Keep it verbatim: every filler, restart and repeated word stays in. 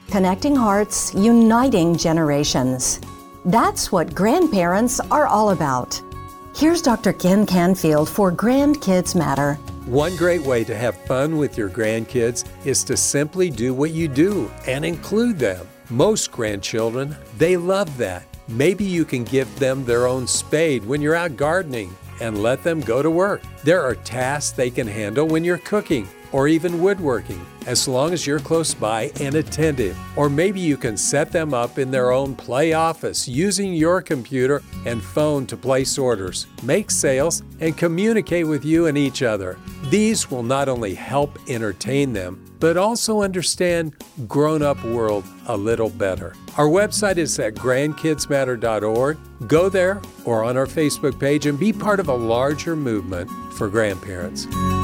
Connecting hearts, uniting generations. That's what grandparents are all about. Here's Doctor Ken Canfield for Grandkids Matter. One great way to have fun with your grandkids is to simply do what you do and include them. Most grandchildren, they love that. Maybe you can give them their own spade when you're out gardening and let them go to work. There are tasks they can handle when you're cooking or even woodworking, as long as you're close by and attentive. Or maybe you can set them up in their own play office using your computer and phone to place orders, make sales, and communicate with you and each other. These will not only help entertain them, but also understand grown-up world a little better. Our website is at grandkids matter dot org. Go there or on our Facebook page and be part of a larger movement for grandparents.